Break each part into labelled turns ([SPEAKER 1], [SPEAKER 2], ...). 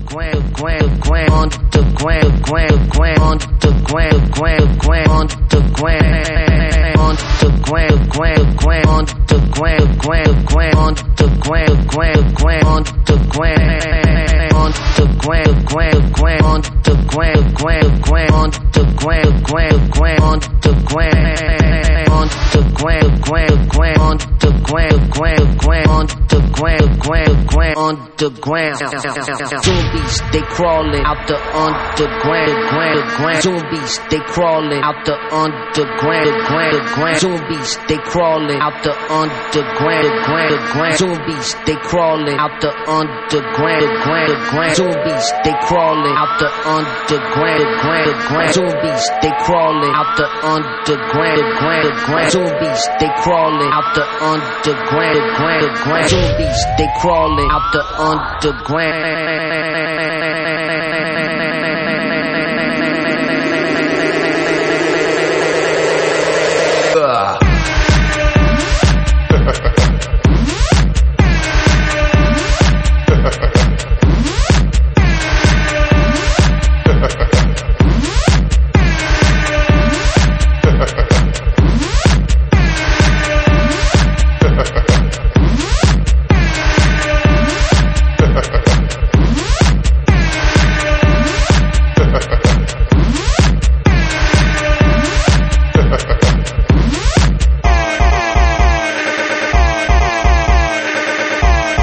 [SPEAKER 1] Zombies, they crawling out the underground. Zombies, they crawling out the underground. Zombies, they crawling out the underground. Zombies, they crawling out the underground. Zombies, they crawling out the underground. Zombies, they crawling out the underground. Zombies, they crawling out the underground. Zombies, they crawling out the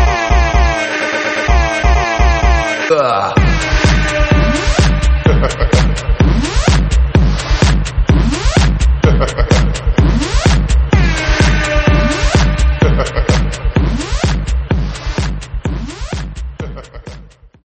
[SPEAKER 2] Ugh.